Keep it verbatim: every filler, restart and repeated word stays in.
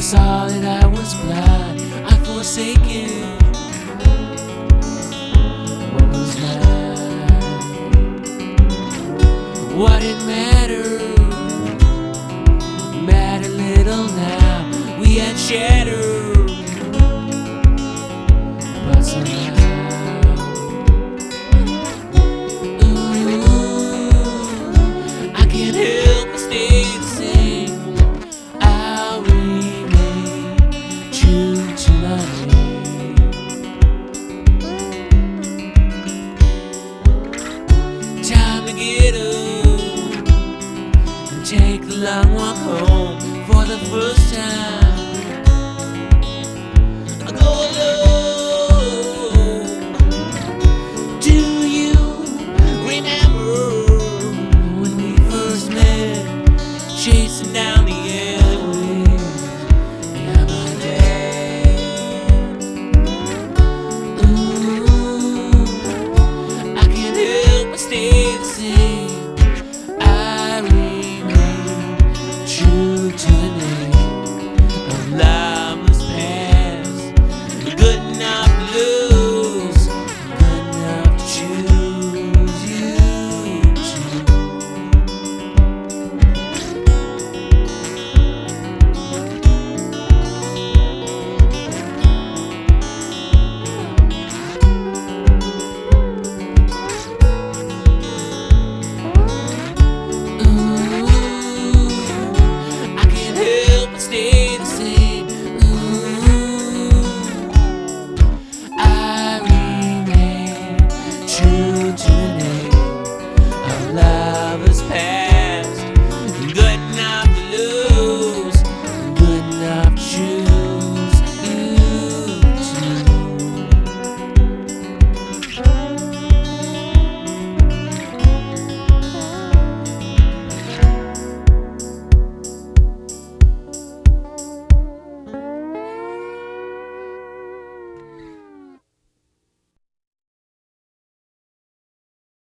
saw that I was blind, I forsaken what was mine. What it mattered, mattered little now. We had shattered, but somehow, ooh, I can't help but stay the same. I'll remain true to my name. Time to get up and take the long walk home for the first time. I go alone. Do you remember when we first met, chasing down the alleyways behind my dad? Ooh, I can't help but stay the same.